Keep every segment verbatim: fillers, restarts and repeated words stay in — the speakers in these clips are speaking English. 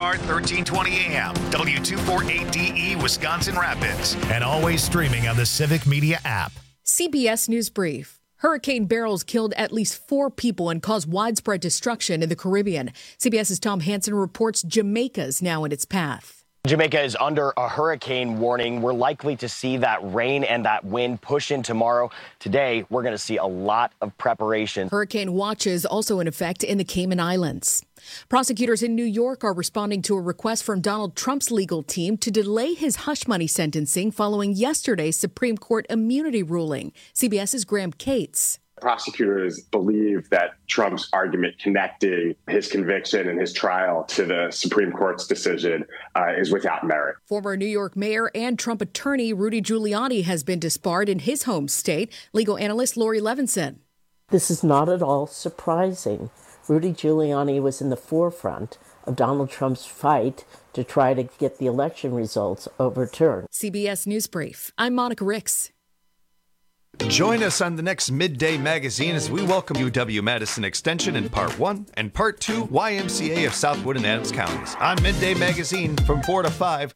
R thirteen twenty A M, W two forty-eight D E, Wisconsin Rapids, and always streaming on the Civic Media app. C B S News Brief. Hurricane Beryl's killed at least four people and caused widespread destruction in the Caribbean. CBS's Tom Hansen reports Jamaica's now in its path. Jamaica is under a hurricane warning. We're likely to see that rain and that wind push in tomorrow. Today, we're going to see a lot of preparation. Hurricane watches also in effect in the Cayman Islands. Prosecutors in New York are responding to a request from Donald Trump's legal team to delay his hush money sentencing following yesterday's Supreme Court immunity ruling. CBS's Graham Cates. Prosecutors believe that Trump's argument connecting his conviction and his trial to the Supreme Court's decision uh, is without merit. Former New York mayor and Trump attorney Rudy Giuliani has been disbarred in his home state. Legal analyst Lori Levinson. This is not at all surprising. Rudy Giuliani was in the forefront of Donald Trump's fight to try to get the election results overturned. C B S News Brief. I'm Monica Ricks. Join us on the next Midday Magazine as we welcome U W-Madison Extension in Part one and Part two Y M C A of Southwood and Adams Counties on Midday Magazine from four to five.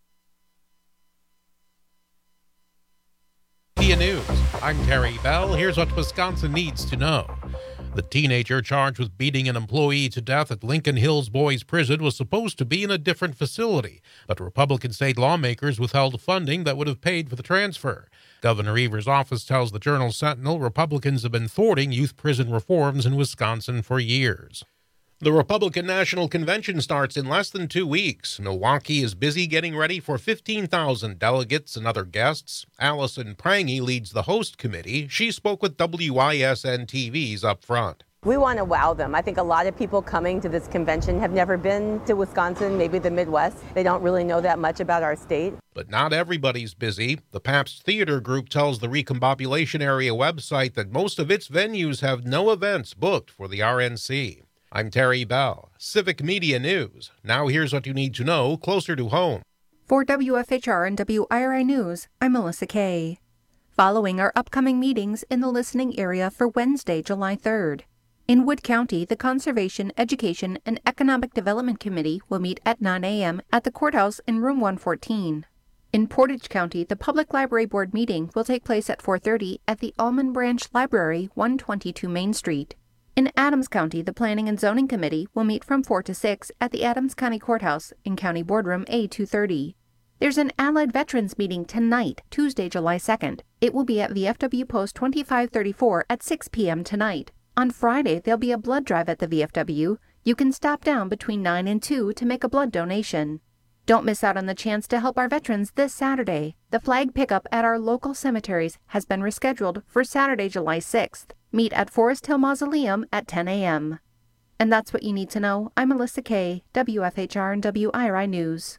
Media News. I'm Terry Bell. Here's what Wisconsin needs to know. The teenager charged with beating an employee to death at Lincoln Hills Boys Prison was supposed to be in a different facility, but Republican state lawmakers withheld funding that would have paid for the transfer. Governor Evers' office tells the Journal Sentinel Republicans have been thwarting youth prison reforms in Wisconsin for years. The Republican National Convention starts in less than two weeks. Milwaukee is busy getting ready for fifteen thousand delegates and other guests. Allison Prangy leads the host committee. She spoke with W I S N T V's Up Front. We want to wow them. I think a lot of people coming to this convention have never been to Wisconsin, maybe the Midwest. They don't really know that much about our state. But not everybody's busy. The Pabst Theater Group tells the Recombobulation Area website that most of its venues have no events booked for the R N C. I'm Terry Bell, Civic Media News. Now here's what you need to know closer to home. For W F H R and W I R I News, I'm Melissa Kay. Following our upcoming meetings in the listening area for Wednesday, July third. In Wood County, the Conservation, Education, and Economic Development Committee will meet at nine a.m. at the courthouse in room one fourteen. In Portage County, the Public Library Board meeting will take place at four thirty at the Almond Branch Library, one twenty-two Main Street. In Adams County, the Planning and Zoning Committee will meet from four to six at the Adams County Courthouse in County Boardroom A two thirty. There's an Allied Veterans meeting tonight, Tuesday, July second. It will be at V F W Post twenty-five thirty-four at six p.m. tonight. On Friday, there'll be a blood drive at the V F W. You can stop down between nine and two to make a blood donation. Don't miss out on the chance to help our veterans this Saturday. The flag pickup at our local cemeteries has been rescheduled for Saturday, July sixth. Meet at Forest Hill Mausoleum at ten a.m. And that's what you need to know. I'm Melissa Kay, W F H R and W I R I News.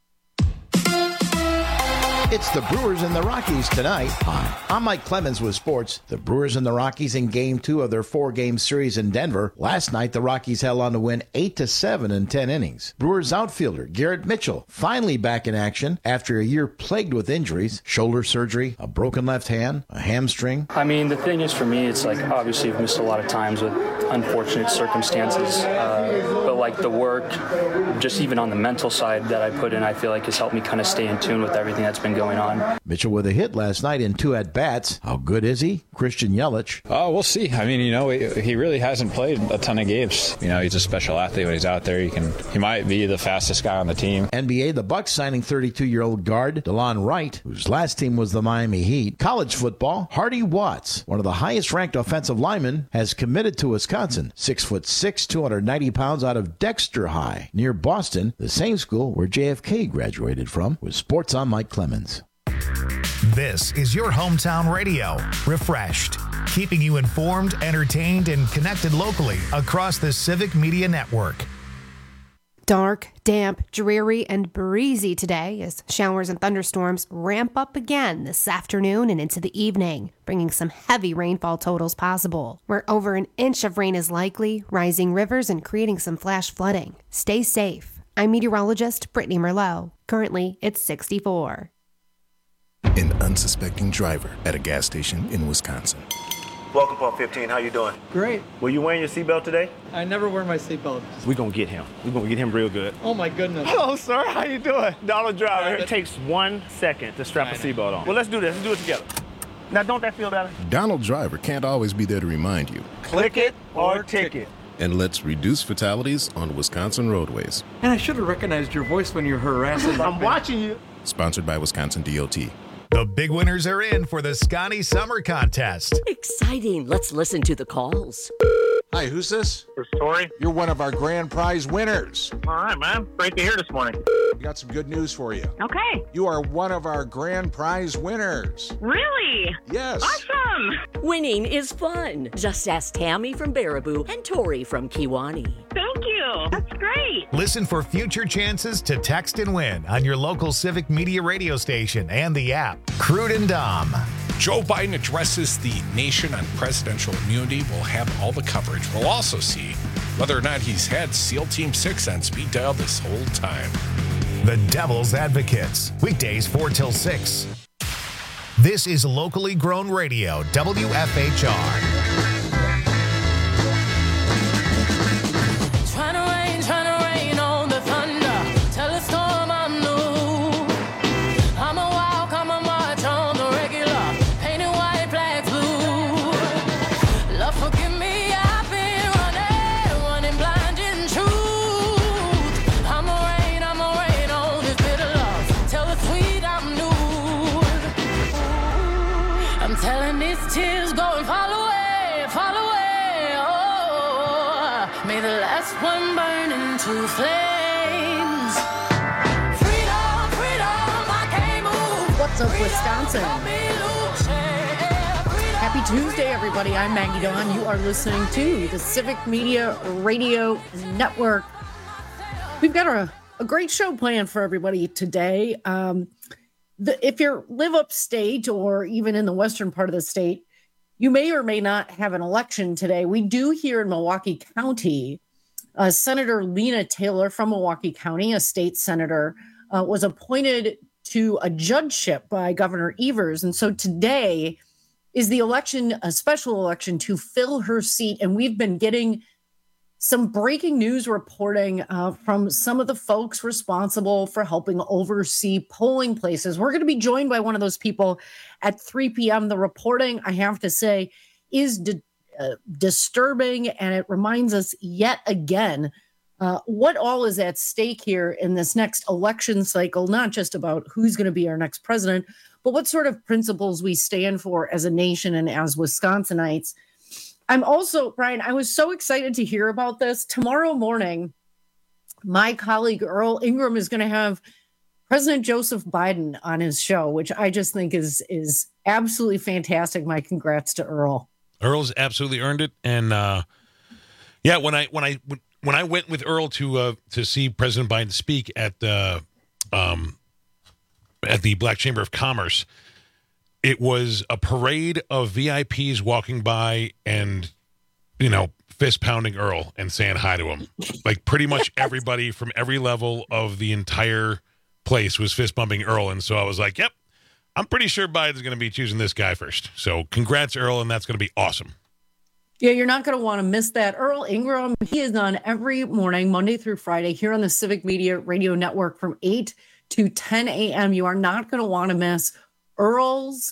It's the Brewers and the Rockies tonight. Hi, I'm Mike Clemens with sports. The Brewers and the Rockies in game two of their four-game series in Denver. Last night, the Rockies held on to win eight to seven in ten innings. Brewers outfielder Garrett Mitchell finally back in action after a year plagued with injuries, shoulder surgery, a broken left hand, a hamstring. I mean, the thing is for me, it's like obviously I've missed a lot of times with unfortunate circumstances, uh, but like the work, just even on the mental side that I put in, I feel like has helped me kind of stay in tune with everything that's been going on. Mitchell with a hit last night in two at-bats. How good is he? Christian Yelich. Oh, we'll see. I mean, you know, he, he really hasn't played a ton of games. You know, he's a special athlete when he's out there. He can, he might be the fastest guy on the team. N B A, the Bucks signing thirty-two-year-old guard DeLon Wright, whose last team was the Miami Heat. College football, Hardy Watts, one of the highest-ranked offensive linemen, has committed to Wisconsin. Six foot six, two hundred ninety pounds, out of Dexter High, near Boston, the same school where J F K graduated from. With sports, I'm Mike Clemens. This is your hometown radio, Refreshed, keeping you informed, entertained, and connected locally across the Civic Media Network. Dark, damp, dreary, and breezy today as showers and thunderstorms ramp up again this afternoon and into the evening, bringing some heavy rainfall totals possible. Where over an inch of rain is likely, rising rivers and creating some flash flooding. Stay safe. I'm meteorologist Brittany Merlot. Currently, it's sixty-four. An unsuspecting driver at a gas station in Wisconsin. Welcome, Pump fifteen. How you doing? Great. Were you wearing your seatbelt today? I never wear my seatbelt. We're going to get him. We're going to get him real good. Oh, my goodness. Hello, sir. How you doing? Donald Driver. It takes one second to strap a seatbelt on. Well, let's do this. Let's do it together. Now, don't that feel better? Donald Driver can't always be there to remind you. Click it or ticket. And let's reduce fatalities on Wisconsin roadways. And I should have recognized your voice when you're harassing. I'm watching you. Sponsored by Wisconsin D O T. The big winners are in for the Scotty Summer Contest. Exciting. Let's listen to the calls. Hi, who's this? This is Tori. You're one of our grand prize winners. All right, man. Great to hear this morning. We got some good news for you. Okay. You are one of our grand prize winners. Really? Yes. Awesome. Winning is fun. Just ask Tammy from Baraboo and Tori from Kewanee. Thank you. That's great. Listen for future chances to text and win on your local Civic Media radio station and the app. Crude and Dom. Joe Biden addresses the nation on presidential immunity. We'll have all the coverage. We'll also see whether or not he's had SEAL Team six on speed dial this whole time. The Devil's Advocates. Weekdays four till six. This is locally grown radio, W F H R. Tears going fall away, fall away. Oh, may the last one burn into flames. Freedom, freedom, I can't move. What's up, Wisconsin? Happy Tuesday, everybody. I'm Maggie Dawn. You are listening to the Civic Media Radio Network. We've got a, a great show planned for everybody today. Um, the, if you live upstate or even in the western part of the state, you may or may not have an election today. We do here in Milwaukee County. Uh, Senator Lena Taylor from Milwaukee County, a state senator, uh, was appointed to a judgeship by Governor Evers. And so today is the election, a special election to fill her seat. And we've been getting some breaking news reporting uh, from some of the folks responsible for helping oversee polling places. We're going to be joined by one of those people at three p.m. The reporting, I have to say, is di- uh, disturbing, and it reminds us yet again uh, what all is at stake here in this next election cycle, not just about who's going to be our next president, but what sort of principles we stand for as a nation and as Wisconsinites. I'm also, Brian, I was so excited to hear about this. Tomorrow morning, my colleague Earl Ingram is going to have President Joseph Biden on his show, which I just think is is absolutely fantastic. My congrats to Earl. Earl's absolutely earned it. And uh, yeah, when I when I when I went with Earl to uh, to see President Biden speak at the um, at the Black Chamber of Commerce, it was a parade of V I Ps walking by and, you know, fist pounding Earl and saying hi to him. Like pretty much everybody from every level of the entire place was fist bumping Earl. And so I was like, yep, I'm pretty sure Biden's going to be choosing this guy first. So congrats, Earl, and that's going to be awesome. Yeah, you're not going to want to miss that. Earl Ingram, he is on every morning, Monday through Friday, here on the Civic Media Radio Network from eight to ten a.m. You are not going to want to miss Earl's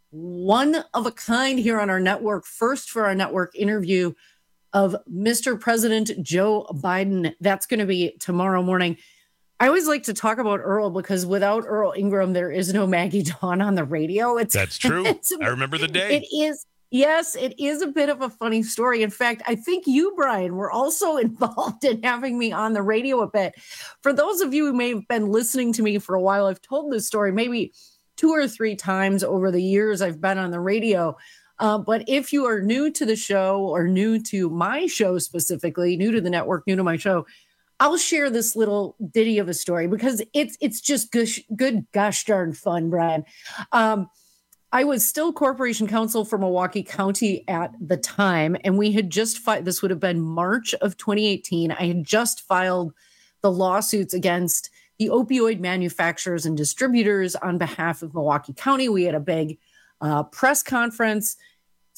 one of a kind here on our network. First for our network interview of Mister President Joe Biden. That's going to be tomorrow morning. I always like to talk about Earl because without Earl Ingram, there is no Maggie Dawn on the radio. It's That's true. It's I remember the day. It is. Yes, it is a bit of a funny story. In fact, I think you, Brian, were also involved in having me on the radio a bit. For those of you who may have been listening to me for a while, I've told this story maybe two or three times over the years I've been on the radio. Uh, but if you are new to the show or new to my show specifically, new to the network, new to my show, I'll share this little ditty of a story because it's it's just gush, good gosh darn fun, Brian. Um, I was still corporation counsel for Milwaukee County at the time, and we had just filed, this would have been March of twenty eighteen. I had just filed the lawsuits against the opioid manufacturers and distributors on behalf of Milwaukee County. We had a big uh, press conference.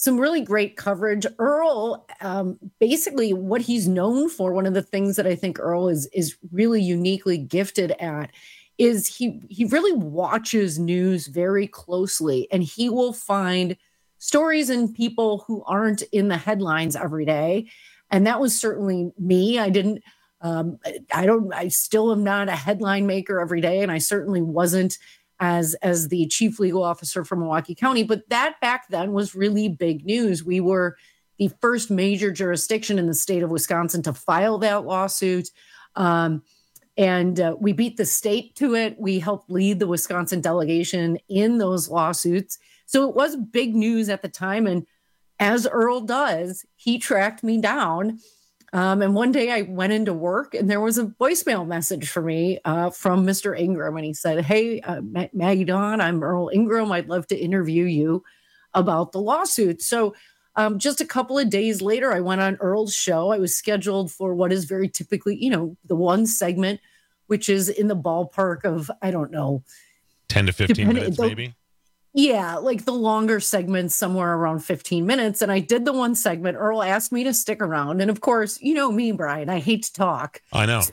some really great coverage. Earl, um, basically what he's known for, one of the things that I think Earl is is really uniquely gifted at, is he he really watches news very closely, and he will find stories and people who aren't in the headlines every day. And that was certainly me. I didn't, um, I don't, I still am not a headline maker every day. And I certainly wasn't as, as the chief legal officer for Milwaukee County, but that back then was really big news. We were the first major jurisdiction in the state of Wisconsin to file that lawsuit. Um, and uh, we beat the state to it. We helped lead the Wisconsin delegation in those lawsuits. So it was big news at the time. And as Earl does, he tracked me down. Um, and one day I went into work and there was a voicemail message for me uh, from Mister Ingram. And he said, hey, uh, Ma- Maggie Dawn, I'm Earl Ingram. I'd love to interview you about the lawsuit. So um, just a couple of days later, I went on Earl's show. I was scheduled for what is very typically, you know, the one segment, which is in the ballpark of, I don't know, ten to fifteen depending- minutes, the- maybe. Yeah, like the longer segments, somewhere around fifteen minutes. And I did the one segment. Earl asked me to stick around. And of course, you know me, Brian, I hate to talk. I know.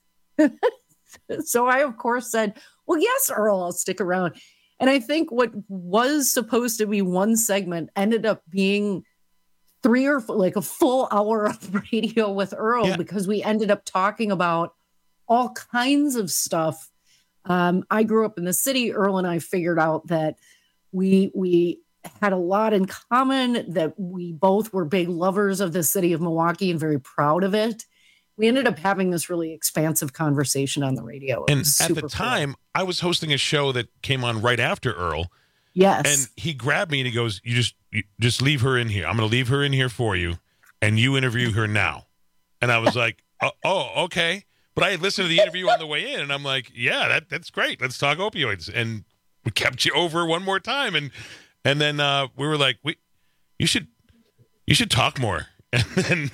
So I, of course, said, well, yes, Earl, I'll stick around. And I think what was supposed to be one segment ended up being three or four, like a full hour of radio with Earl, yeah. because we ended up talking about all kinds of stuff. Um, I grew up in the city. Earl and I figured out that We we had a lot in common, that we both were big lovers of the city of Milwaukee and very proud of it. We ended up having this really expansive conversation on the radio. It And at the cool. time, I was hosting a show that came on right after Earl. Yes. And he grabbed me and he goes, you just you just leave her in here. I'm going to leave her in here for you, and you interview her now. And I was like, oh, oh, okay. But I had listened to the interview on the way in, and I'm like, yeah, that that's great. Let's talk opioids. And we kept you over one more time, and and then uh, we were like, "We, you should, you should talk more." And then,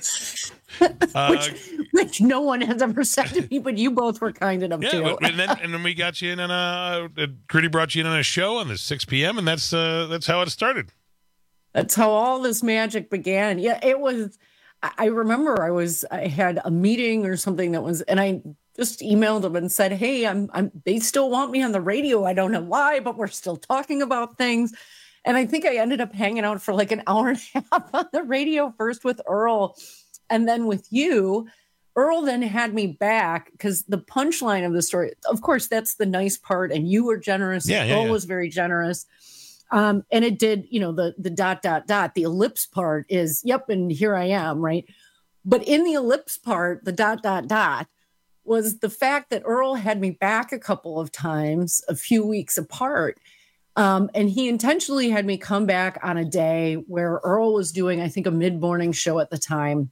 uh, which, which no one has ever said to me, but you both were kind enough yeah, to. but, and then and then we got you in on a, uh, Gritty brought you in on a show on the six p.m. and that's uh, that's how it started. That's how all this magic began. Yeah, it was. I remember I was I had a meeting or something that was, and I just emailed them and said, hey, I'm I'm they still want me on the radio. I don't know why, but we're still talking about things. And I think I ended up hanging out for like an hour and a half on the radio, first with Earl and then with you. Earl then had me back because the punchline of the story, of course, that's the nice part. And you were generous. Yeah, yeah, Earl yeah. was very generous. Um, and it did, you know, the the dot, dot, dot, the ellipse part is, yep, and here I am, right? But in the ellipse part, the dot, dot, dot, was the fact that Earl had me back a couple of times, a few weeks apart. Um, and he intentionally had me come back on a day where Earl was doing, I think, a mid-morning show at the time.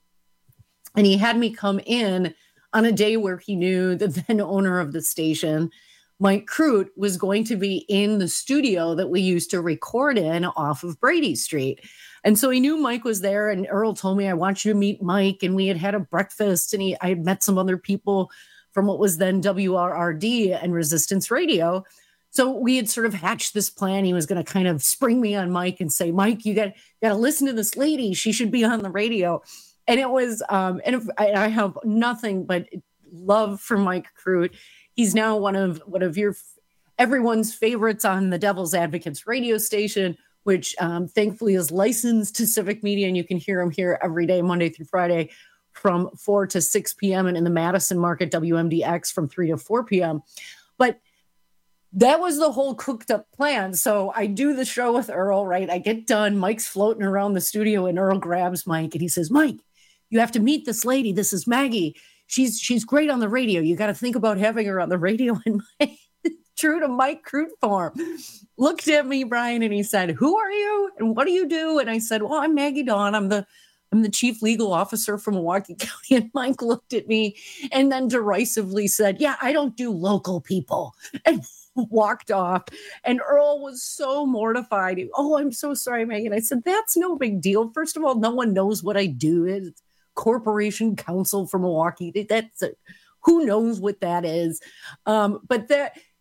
And he had me come in on a day where he knew the then owner of the station, Mike Crute, was going to be in the studio that we used to record in off of Brady Street. And so he knew Mike was there, and Earl told me, I want you to meet Mike. And we had had a breakfast, and he, I had met some other people from what was then W R R D and Resistance Radio. So we had sort of hatched this plan. He was going to kind of spring me on Mike and say, Mike, you got got to listen to this lady. She should be on the radio. And it was, um, and if, I, I have nothing but love for Mike Crute. He's now one of one of your everyone's favorites on the Devil's Advocates radio station, which um, thankfully is licensed to Civic Media, and you can hear him here every day, Monday through Friday, from four to six p.m. and in the Madison market, W M D X from three to four p.m. But that was the whole cooked up plan. So I do the show with Earl, right? I get done. Mike's floating around the studio, and Earl grabs Mike and he says, Mike, you have to meet this lady. This is Maggie. She's she's great on the radio. You got to think about having her on the radio. And Mike, true to Mike Crute form, looked at me, Brian, and he said, who are you? And what do you do? And I said, well, I'm Maggie Dawn. I'm the I'm the chief legal officer for Milwaukee County. And Mike looked at me and then derisively said, yeah, I don't do local people. And walked off. And Earl was so mortified. Oh, I'm so sorry, Megan. I said, that's no big deal. First of all, no one knows what I do. It's Corporation Counsel for Milwaukee. That's a, who knows what that is. Um, but that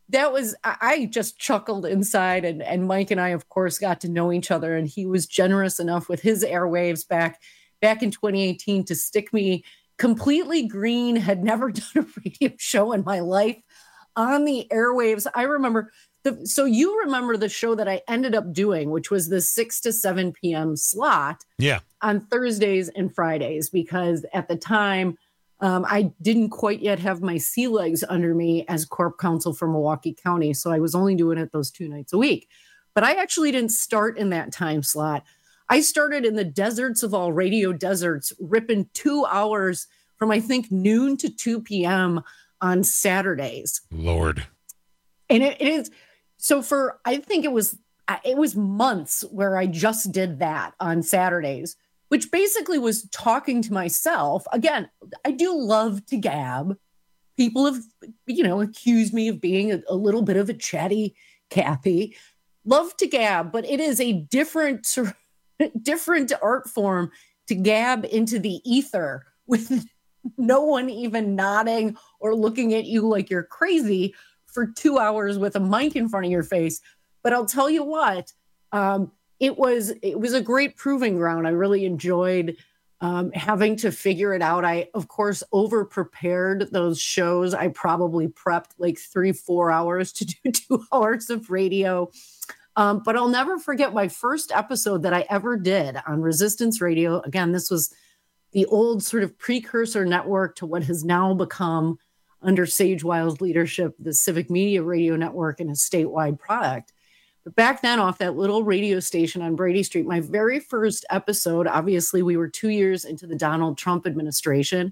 that was, I just chuckled inside, and, and Mike and I, of course, got to know each other, and he was generous enough with his airwaves back, back in twenty eighteen to stick me completely green, had never done a radio show in my life, on the airwaves. I remember, the, so you remember the show that I ended up doing, which was the six to seven p.m. slot yeah. on Thursdays and Fridays, because at the time, Um, I didn't quite yet have my sea legs under me as corp counsel for Milwaukee County, so I was only doing it those two nights a week. But I actually didn't start in that time slot. I started in the deserts of all radio deserts, ripping two hours from, I think, noon to two p.m. on Saturdays. Lord. And it, it is, so for, I think it was, it was months where I just did that on Saturdays, which basically was talking to myself. Again, I do love to gab. People have, you know, accused me of being a, a little bit of a chatty Kathy. Love to gab, but it is a different, different art form to gab into the ether with no one even nodding or looking at you like you're crazy for two hours with a mic in front of your face. But I'll tell you what, um, It was it was a great proving ground. I really enjoyed um, having to figure it out. I, of course, over-prepared those shows. I probably prepped like three, four hours to do two hours of radio. Um, but I'll never forget my first episode that I ever did on Resistance Radio. Again, this was the old sort of precursor network to what has now become, under Sage Wild's leadership, the Civic Media Radio Network, and a statewide product. But back then, off that little radio station on Brady Street, my very first episode, obviously we were two years into the Donald Trump administration,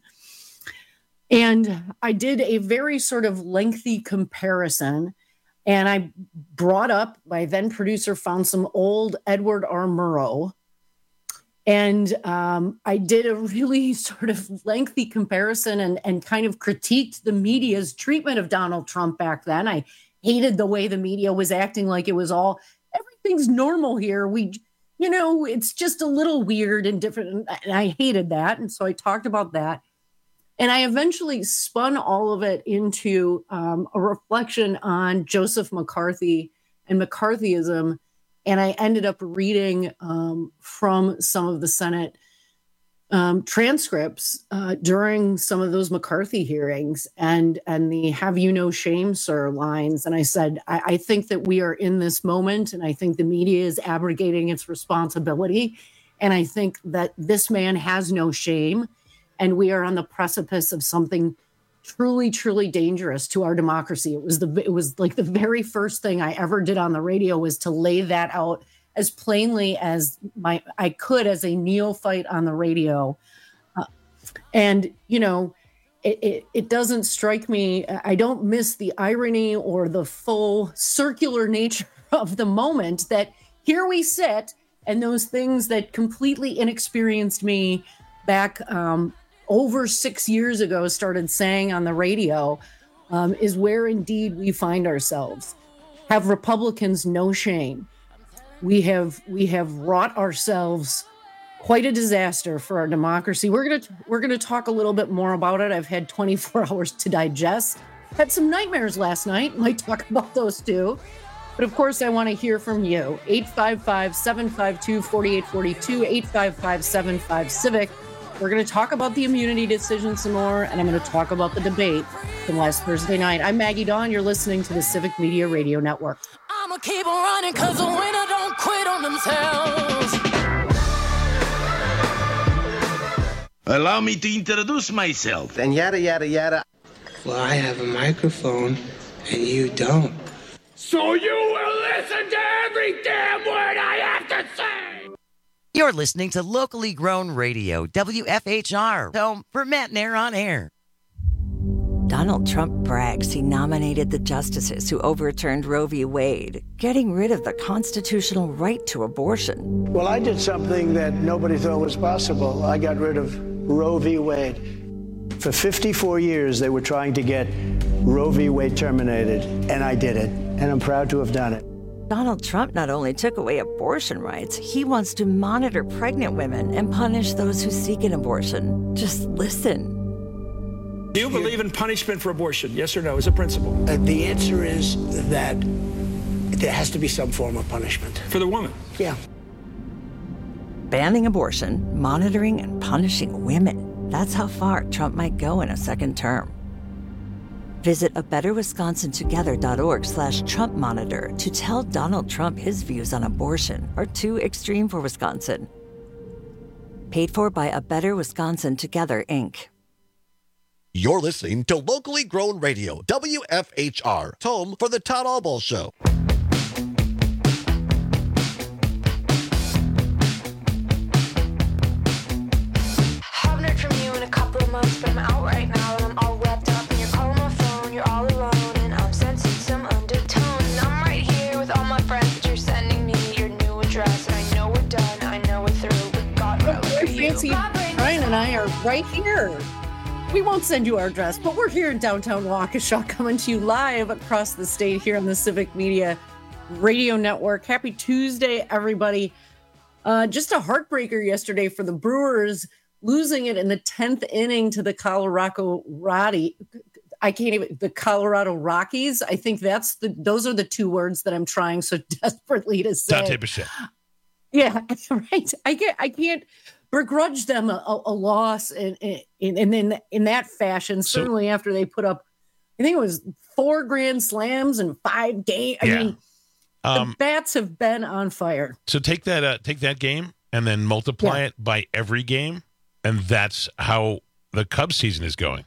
and I did a very sort of lengthy comparison, and I brought up, my then producer found some old Edward R. Murrow, and um, I did a really sort of lengthy comparison and, and kind of critiqued the media's treatment of Donald Trump back then. I hated the way the media was acting like it was all, everything's normal here. We, you know, it's just a little weird and different. And I hated that. And so I talked about that. And I eventually spun all of it into um, a reflection on Joseph McCarthy and McCarthyism. And I ended up reading um, from some of the Senate Um, transcripts uh, during some of those McCarthy hearings and and the "Have you no shame, sir" lines. And I said, I, I think that we are in this moment, and I think the media is abrogating its responsibility. And I think that this man has no shame, and we are on the precipice of something truly, truly dangerous to our democracy. It was the it was like the very first thing I ever did on the radio was to lay that out as plainly as my I could as a neophyte on the radio. Uh, and, you know, it, it, it doesn't strike me, I don't miss the irony or the full circular nature of the moment that here we sit, and those things that completely inexperienced me back um, over six years ago started saying on the radio um, is where indeed we find ourselves. Have Republicans no shame? We have we have wrought ourselves quite a disaster for our democracy. We're gonna we're gonna talk a little bit more about it. I've had twenty-four hours to digest. Had some nightmares last night. Might talk about those too. But of course, I want to hear from you. eight five five, seven five two, four eight four two, eight five five, seven five, civic. We're going to talk about the immunity decision some more, and I'm going to talk about the debate from last Thursday night. I'm Maggie Dawn. You're listening to the Civic Media Radio Network. I'ma keep on running because the winner don't quit on themselves. Allow me to introduce myself. And yada, yada, yada. Well, I have a microphone and you don't. So you will listen to every damn word I have to say. You're listening to locally grown radio, W F H R, home for Matt Nair on air. Donald Trump brags he nominated the justices who overturned Roe v. Wade, getting rid of the constitutional right to abortion. Well, I did something that nobody thought was possible. I got rid of Roe v. Wade. For fifty-four years, they were trying to get Roe v. Wade terminated, and I did it, and I'm proud to have done it. Donald Trump not only took away abortion rights, he wants to monitor pregnant women and punish those who seek an abortion. Just listen. Do you believe in punishment for abortion? Yes or no, as a principle? Uh, the answer is that there has to be some form of punishment. For the woman? Yeah. Banning abortion, monitoring, and punishing women. That's how far Trump might go in a second term. Visit a better wisconsin together dot org slash Trump monitor to tell Donald Trump his views on abortion are too extreme for Wisconsin. Paid for by A Better Wisconsin Together, Incorporated. You're listening to Locally Grown Radio, W F H R, home for the Todd Albaugh Show. Haven't heard from you in a couple of months, but I'm out right now and I'm all wrapped up. And you're calling my phone, you're all alone, and I'm sensing some undertone. And I'm right here with all my friends, but you're sending me your new address. And I know we're done, I know we're through, but God, what I look for you. Fancy Brian and I are right here. We won't send you our address, but we're here in downtown Waukesha, coming to you live across the state here on the Civic Media Radio Network. Happy Tuesday, everybody. Uh, just a heartbreaker yesterday for the Brewers, losing it in the tenth inning to the Colorado Rockies. I can't even, the Colorado Rockies. I think that's the, those are the two words that I'm trying so desperately to say. Dante Bichette. Yeah, right. I can't, I can't begrudge them a, a, a loss in, in, in, in, in that fashion, So- certainly after they put up, I think it was four grand slams and five games. I Yeah. mean, Um, the bats have been on fire. So take that uh, take that game and then multiply Yeah. it by every game, and that's how the Cubs season is going.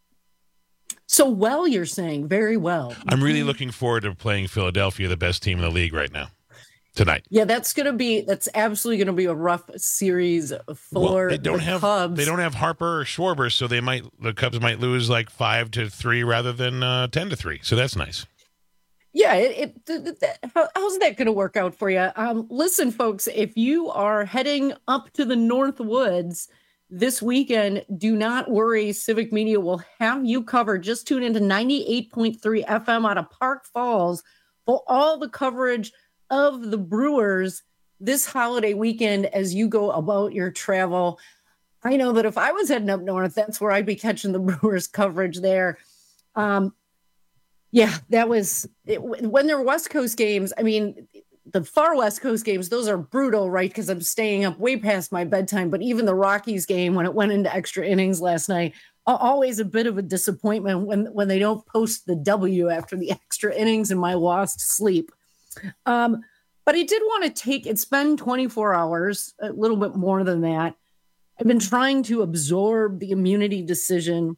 So well, you're saying, very well. I'm really looking forward to playing Philadelphia, the best team in the league right now, tonight. Yeah, that's going to be, that's absolutely going to be a rough series for Well, they don't the have Cubs. they don't have Harper or Schwarber, so they might the Cubs might lose like five to three rather than uh, ten to three. So that's nice. Yeah, it, it, th- th- th- how, how's that going to work out for you? Um, listen, folks, if you are heading up to the North Woods this weekend, do not worry. Civic Media will have you covered. Just tune into ninety-eight point three F M out of Park Falls for all the coverage of the Brewers this holiday weekend as you go about your travel. I know that if I was heading up north, that's where I'd be catching the Brewers coverage there. Um, Yeah, that was it, when there were West Coast games. I mean, the far West Coast games, those are brutal, right? Because I'm staying up way past my bedtime. But even the Rockies game, when it went into extra innings last night, always a bit of a disappointment when, when they don't post the W after the extra innings and my lost sleep. Um, but I did want to take, it's been twenty-four hours, a little bit more than that. I've been trying to absorb the immunity decision.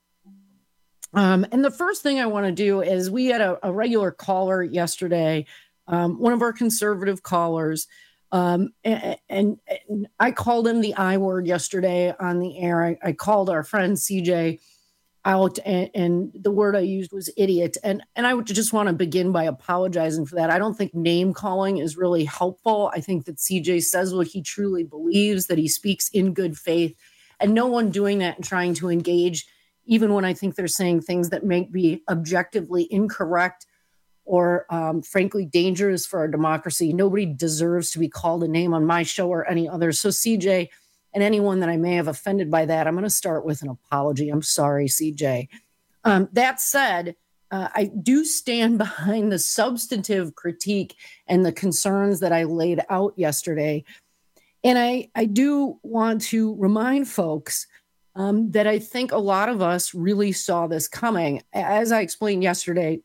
Um, and the first thing I want to do is we had a, a regular caller yesterday, um, one of our conservative callers, um, and, and, and I called him the I word yesterday on the air. I, I called our friend C J out, and, and the word I used was idiot. And, and I would just want to begin by apologizing for that. I don't think name calling is really helpful. I think that C J says what he truly believes, that he speaks in good faith, and no one doing that and trying to engage even when I think they're saying things that may be objectively incorrect or um, frankly dangerous for our democracy. Nobody deserves to be called a name on my show or any others. So C J and anyone that I may have offended by that, I'm going to start with an apology. I'm sorry, C J. Um, that said, uh, I do stand behind the substantive critique and the concerns that I laid out yesterday. And I, I do want to remind folks Um, that I think a lot of us really saw this coming. As I explained yesterday,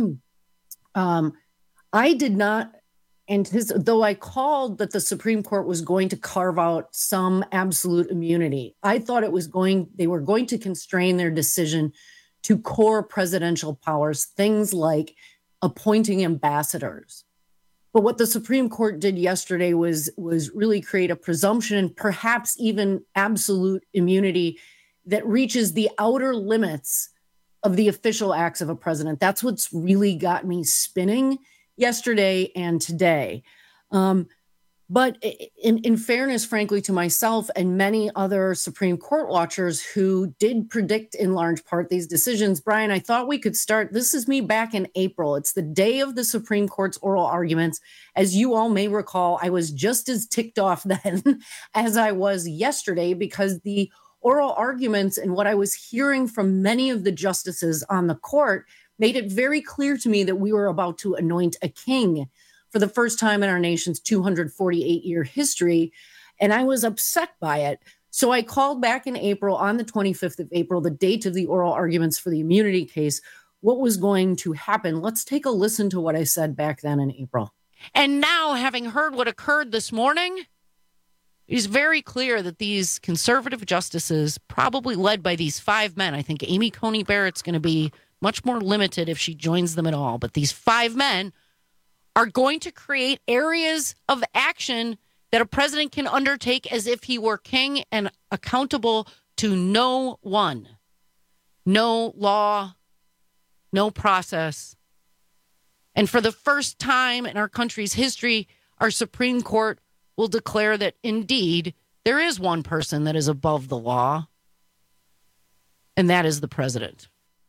um, I did not anticipate, though I called that the Supreme Court was going to carve out some absolute immunity. I thought it was going, they were going to constrain their decision to core presidential powers, things like appointing ambassadors. But what the Supreme Court did yesterday was, was really create a presumption and perhaps even absolute immunity that reaches the outer limits of the official acts of a president. That's what's really got me spinning yesterday and today. Um, but in, in fairness, frankly, to myself and many other Supreme Court watchers who did predict in large part these decisions, Brian, I thought we could start. This is me back in April. It's the day of the Supreme Court's oral arguments. As you all may recall, I was just as ticked off then as I was yesterday because the oral arguments and what I was hearing from many of the justices on the court made it very clear to me that we were about to anoint a king for the first time in our nation's two hundred forty-eight year history. And I was upset by it. So I called back in April, on the twenty-fifth of April, the date of the oral arguments for the immunity case, what was going to happen. Let's take a listen to what I said back then in April. And now, having heard what occurred this morning, it is very clear that these conservative justices, probably led by these five men, I think Amy Coney Barrett's going to be much more limited if she joins them at all, but these five men are going to create areas of action that a president can undertake as if he were king and accountable to no one. No law, no process. And for the first time in our country's history, our Supreme Court will declare that indeed there is one person that is above the law, and that is the president.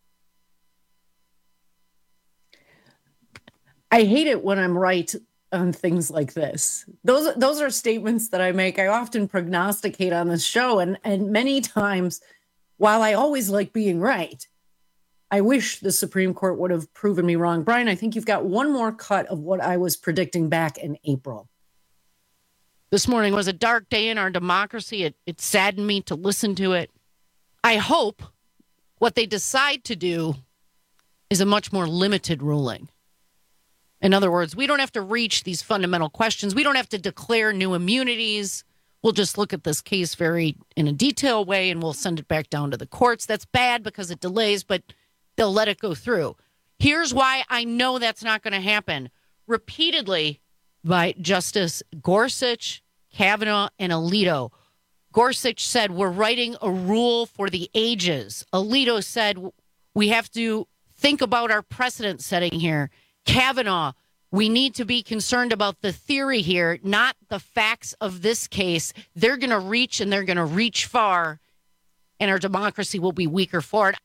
I hate it when I'm right on things like this. Those those are statements that I make. I often prognosticate on this show, and, and many times, while I always like being right, I wish the Supreme Court would have proven me wrong. Brian, I think you've got one more cut of what I was predicting back in April. This morning was a dark day in our democracy. It, it saddened me to listen to it. I hope what they decide to do is a much more limited ruling. In other words, we don't have to reach these fundamental questions. We don't have to declare new immunities. We'll just look at this case very in a detailed way, and we'll send it back down to the courts. That's bad because it delays, but they'll let it go through. Here's why I know that's not going to happen. Repeatedly by Justice Gorsuch, Kavanaugh, and Alito. Gorsuch said, we're writing a rule for the ages. Alito said, we have to think about our precedent setting here. Kavanaugh, we need to be concerned about the theory here, not the facts of this case. They're going to reach, and they're going to reach far, and our democracy will be weaker for it.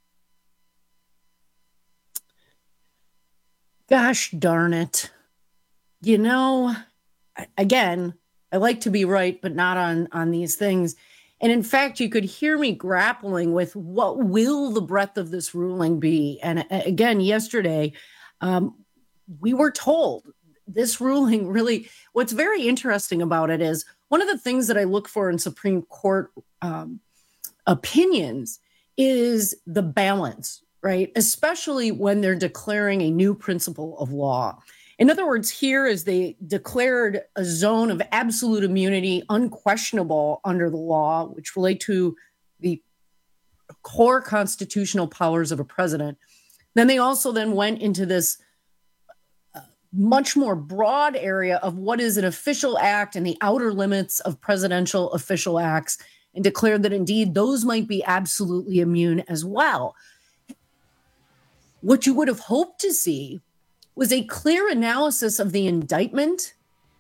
Gosh darn it. You know, again, I like to be right, but not on, on these things. And in fact, you could hear me grappling with what will the breadth of this ruling be. And again, yesterday, um, we were told this ruling really, what's very interesting about it is one of the things that I look for in Supreme Court um, opinions is the balance, right? Especially when they're declaring a new principle of law. In other words, here is they declared a zone of absolute immunity, unquestionable under the law, which relate to the core constitutional powers of a president. Then they also then went into this much more broad area of what is an official act and the outer limits of presidential official acts, and declared that indeed those might be absolutely immune as well. What you would have hoped to see was a clear analysis of the indictment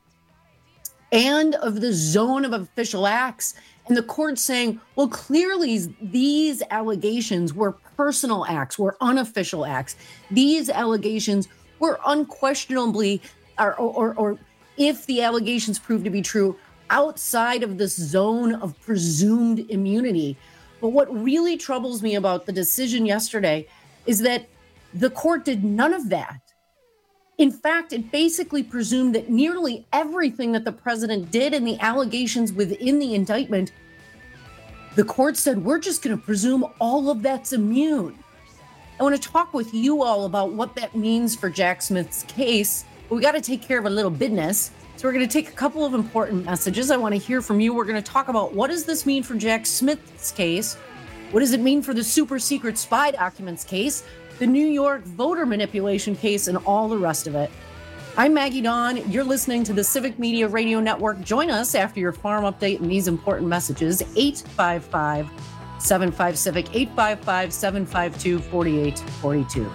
and of the zone of official acts, and the court saying, well, clearly these allegations were personal acts, were unofficial acts. These allegations were unquestionably, or, or, or if the allegations prove to be true, outside of this zone of presumed immunity. But what really troubles me about the decision yesterday is that the court did none of that. In fact, it basically presumed that nearly everything that the president did and the allegations within the indictment, the court said, we're just going to presume all of that's immune. I want to talk with you all about what that means for Jack Smith's case. But we got to take care of a little business. So we're going to take a couple of important messages. I want to hear from you. We're going to talk about what does this mean for Jack Smith's case? What does it mean for the super secret spy documents case, the New York voter manipulation case, and all the rest of it? I'm Maggie Dawn. You're listening to the Civic Media Radio Network. Join us after your farm update and these important messages. eight five five, seven five, Civic, eight five five, seven five two, four eight four two.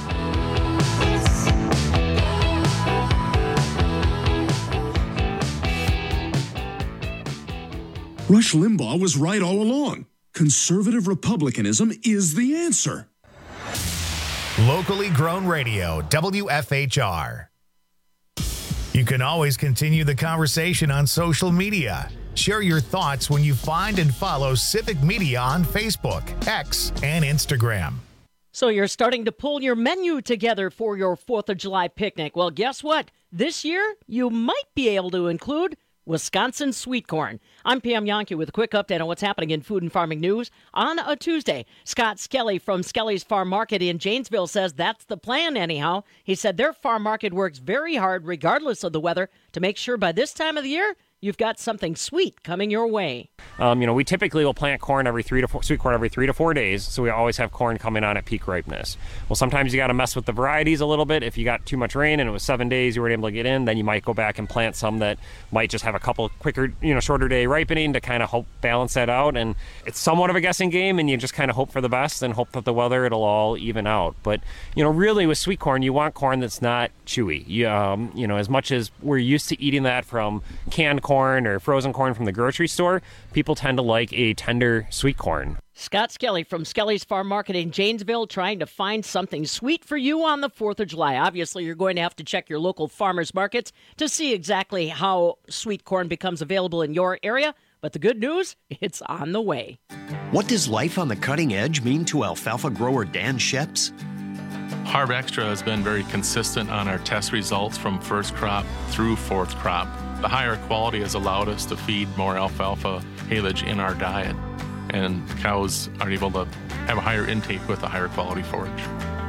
Rush Limbaugh was right all along. Conservative republicanism is the answer. Locally grown radio, W F H R. You can always continue the conversation on social media. Share your thoughts when you find and follow Civic Media on Facebook, X, and Instagram. So you're starting to pull your menu together for your fourth of July picnic. Well, guess what? This year, you might be able to include Wisconsin sweet corn. I'm Pam Yonke with a quick update on what's happening in food and farming news on a Tuesday. Scott Skelly from Skelly's Farm Market in Janesville says that's the plan anyhow. He said their farm market works very hard regardless of the weather to make sure by this time of the year you've got something sweet coming your way. Um, you know, we typically will plant corn every three to four, sweet corn every three to four days, so we always have corn coming on at peak ripeness. Well, sometimes you got to mess with the varieties a little bit. If you got too much rain and it was seven days you weren't able to get in, then you might go back and plant some that might just have a couple quicker, you know, shorter day ripening to kind of help balance that out. And it's somewhat of a guessing game, and you just kind of hope for the best and hope that the weather it'll all even out. But you know, really with sweet corn, you want corn that's not chewy. You, um, you know, as much as we're used to eating that from canned corn or frozen corn from the grocery store, people tend to like a tender sweet corn. Scott Skelly from Skelly's Farm Market in Janesville trying to find something sweet for you on the fourth of July. Obviously, you're going to have to check your local farmers markets to see exactly how sweet corn becomes available in your area. But the good news, it's on the way. What does life on the cutting edge mean to alfalfa grower Dan Sheps? Harv Extra has been very consistent on our test results from first crop through fourth crop. The higher quality has allowed us to feed more alfalfa haylage in our diet, and cows are able to have a higher intake with a higher quality forage.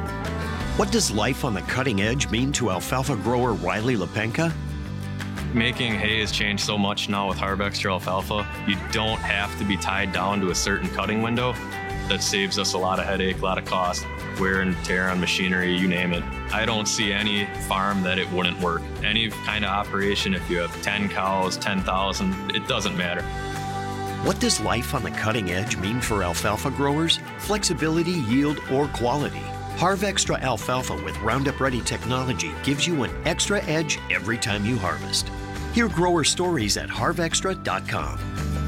What does life on the cutting edge mean to alfalfa grower Riley Lepenka? Making hay has changed so much now with Harv Extra alfalfa. You don't have to be tied down to a certain cutting window. That saves us a lot of headache, a lot of cost, wear and tear on machinery, you name it. I don't see any farm that it wouldn't work. Any kind of operation, if you have ten cows, ten thousand, it doesn't matter. What does life on the cutting edge mean for alfalfa growers? Flexibility, yield, or quality? Harv Extra alfalfa with Roundup Ready technology gives you an extra edge every time you harvest. Hear grower stories at harv extra dot com.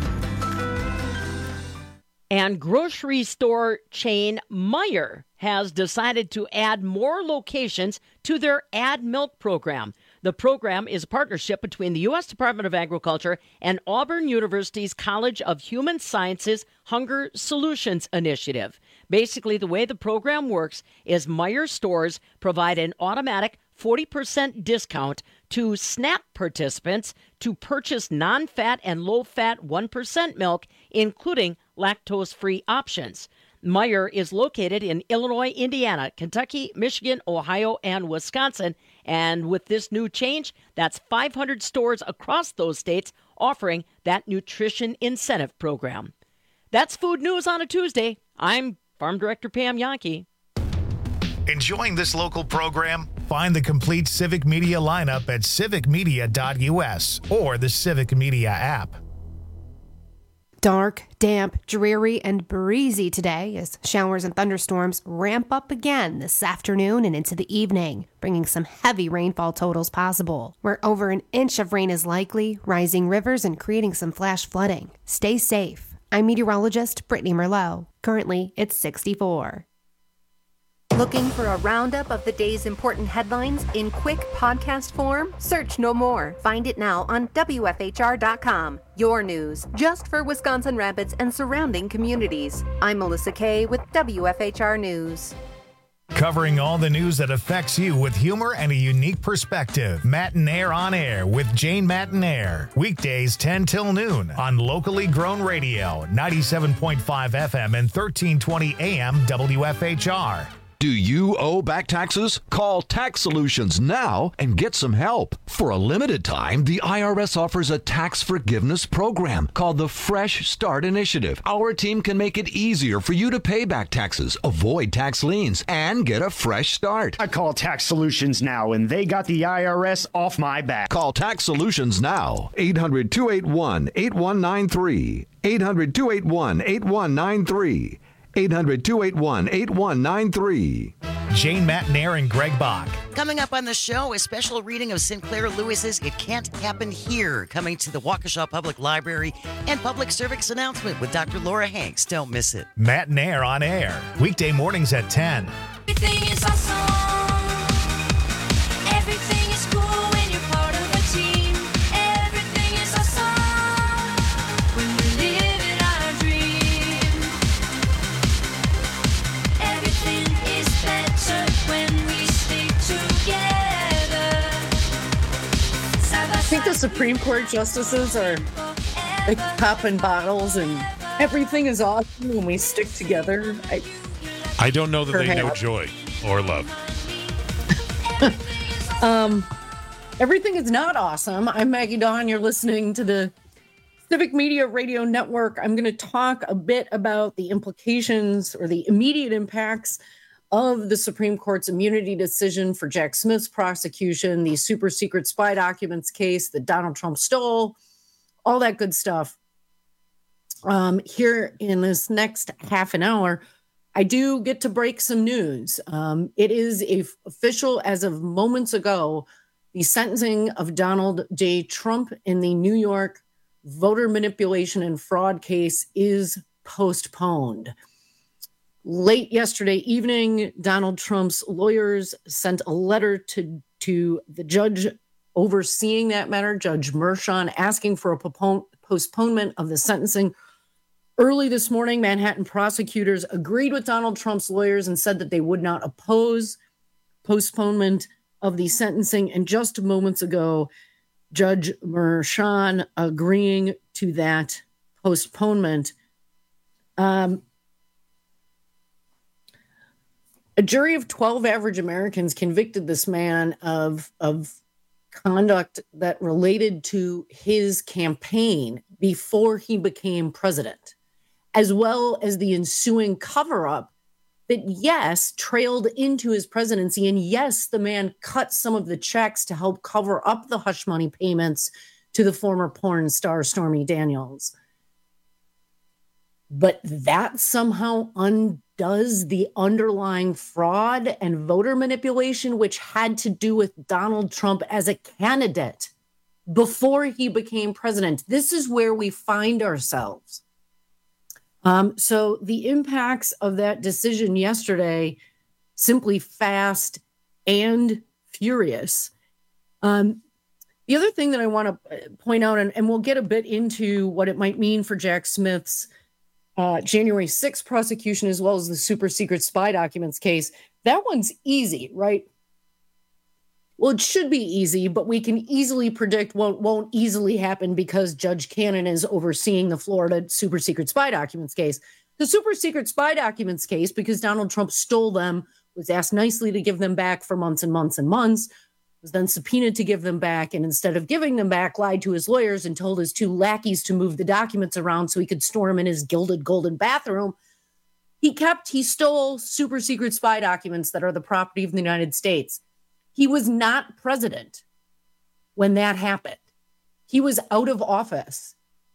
And grocery store chain Meijer has decided to add more locations to their Add Milk program. The program is a partnership between the U S Department of Agriculture and Auburn University's College of Human Sciences Hunger Solutions Initiative. Basically, the way the program works is Meijer stores provide an automatic forty percent discount to SNAP participants to purchase non-fat and low-fat one percent milk, including lactose-free options. Meijer is located in Illinois, Indiana, Kentucky, Michigan, Ohio, and Wisconsin. And with this new change, that's five hundred stores across those states offering that nutrition incentive program. That's Food News on a Tuesday. I'm Farm Director Pam Yonke. Enjoying this local program? Find the complete Civic Media lineup at civic media dot u s or the Civic Media app. Dark, damp, dreary, and breezy today as showers and thunderstorms ramp up again this afternoon and into the evening, bringing some heavy rainfall totals possible, where over an inch of rain is likely, rising rivers and creating some flash flooding. Stay safe. I'm meteorologist Brittany Merlot. Currently, it's sixty-four. Looking for a roundup of the day's important headlines in quick podcast form? Search no more. Find it now on W F H R dot com. Your news, just for Wisconsin Rapids and surrounding communities. I'm Melissa Kay with W F H R News. Covering all the news that affects you with humor and a unique perspective. Matinaire on Air with Jane Matinaire. Weekdays ten till noon on locally grown radio, ninety-seven point five F M and thirteen twenty A M W F H R. Do you owe back taxes? Call Tax Solutions now and get some help. For a limited time, the I R S offers a tax forgiveness program called the Fresh Start Initiative. Our team can make it easier for you to pay back taxes, avoid tax liens, and get a fresh start. I call Tax Solutions now, and they got the I R S off my back. Call Tax Solutions now. eight hundred, two eight one, eight one nine three. eight hundred, two eight one, eight one nine three. eight hundred, two eight one, eight one nine three. Jane Matinaire and Greg Bach. Coming up on the show, a special reading of Sinclair Lewis's It Can't Happen Here, coming to the Waukesha Public Library, and public service announcement with Doctor Laura Hanks. Don't miss it. Matinaire on Air, weekday mornings at ten. Everything is awesome. Everything is cool when you're part of a team. Everything is awesome. think the Supreme Court justices are like popping bottles and everything is awesome when we stick together. I, I don't know that Perhaps. they know joy or love. um, everything is not awesome. I'm Maggie Dawn. You're listening to the Civic Media Radio Network. I'm going to talk a bit about the implications or the immediate impacts of the Supreme Court's immunity decision for Jack Smith's prosecution, the super secret spy documents case that Donald Trump stole, all that good stuff. Um, here in this next half an hour, I do get to break some news. Um, it is a f- official as of moments ago, the sentencing of Donald J. Trump in the New York voter manipulation and fraud case is postponed. Late yesterday evening, Donald Trump's lawyers sent a letter to, to the judge overseeing that matter, Judge Merchan, asking for a popon- postponement of the sentencing. Early this morning, Manhattan prosecutors agreed with Donald Trump's lawyers and said that they would not oppose postponement of the sentencing. And just moments ago, Judge Merchan agreeing to that postponement. Um, a jury of twelve average Americans convicted this man of, of conduct that related to his campaign before he became president, as well as the ensuing cover-up that, yes, trailed into his presidency. And yes, the man cut some of the checks to help cover up the hush money payments to the former porn star Stormy Daniels. But that somehow undoes the underlying fraud and voter manipulation, which had to do with Donald Trump as a candidate before he became president. This is where we find ourselves. Um, so the impacts of that decision yesterday, simply fast and furious. Um, the other thing that I want to point out, and, and we'll get a bit into what it might mean for Jack Smith's uh, January sixth prosecution, as well as the super secret spy documents case. That one's easy, right? Well, it should be easy, but we can easily predict what won't easily happen because Judge Cannon is overseeing the Florida super secret spy documents case. The super secret spy documents case, because Donald Trump stole them, was asked nicely to give them back for months and months and months, was then subpoenaed to give them back, and instead of giving them back, lied to his lawyers and told his two lackeys to move the documents around so he could store them in his gilded golden bathroom. He kept, he stole super secret spy documents that are the property of the United States. He was not president when that happened. He was out of office.